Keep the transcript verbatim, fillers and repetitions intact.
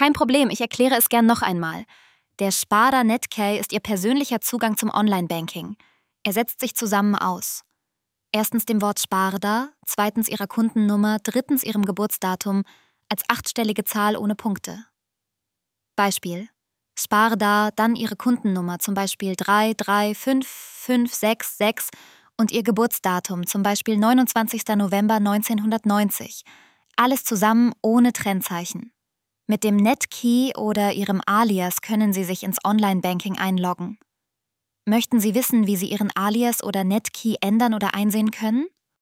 Kein Problem, ich erkläre es gern noch einmal. Der Sparda Netkey ist Ihr persönlicher Zugang zum Online-Banking. Er setzt sich zusammen aus. Erstens dem Wort Sparda, zweitens Ihrer Kundennummer, drittens Ihrem Geburtsdatum als achtstellige Zahl ohne Punkte. Beispiel: Sparda, dann Ihre Kundennummer, zum Beispiel drei drei fünf fünf sechs sechs und Ihr Geburtsdatum, zum Beispiel neunundzwanzigster November neunzehnhundertneunzig. Alles zusammen ohne Trennzeichen. Mit dem Netkey oder Ihrem Alias können Sie sich ins Online-Banking einloggen. Möchten Sie wissen, wie Sie Ihren Alias oder Netkey ändern oder einsehen können?